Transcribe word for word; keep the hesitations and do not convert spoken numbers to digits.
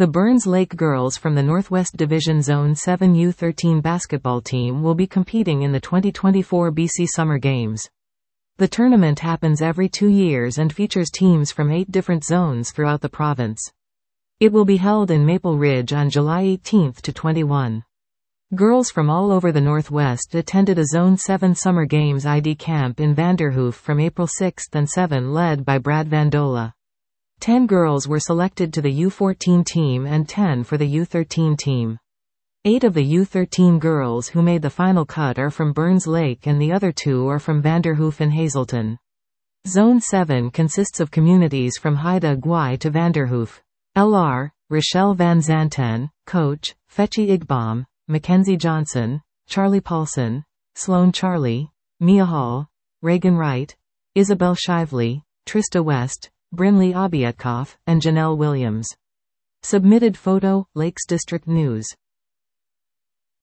The Burns Lake girls from the Northwest Division Zone seven U thirteen basketball team will be competing in the twenty twenty-four B C Summer Games. The tournament happens every two years and features teams from eight different zones throughout the province. It will be held in Maple Ridge on July eighteenth to twenty-first. Girls from all over the Northwest attended a Zone seven Summer Games I D camp in Vanderhoof from April sixth and seventh, led by Brad Vandola. Ten girls were selected to the U fourteen team and ten for the U thirteen team. Eight of the U thirteen girls who made the final cut are from Burns Lake and the other two are from Vanderhoof and Hazelton. Zone seven consists of communities from Haida Gwaii to Vanderhoof. L R, Rochelle Van Zanten, Coach, Fetchy Igbaum, Mackenzie Johnson, Charlie Paulson, Sloan Charlie, Mia Hall, Reagan Wright, Isabel Shively, Trista West, Brinley Obietkoff, and Janelle Williams. Submitted photo, Lakes District News.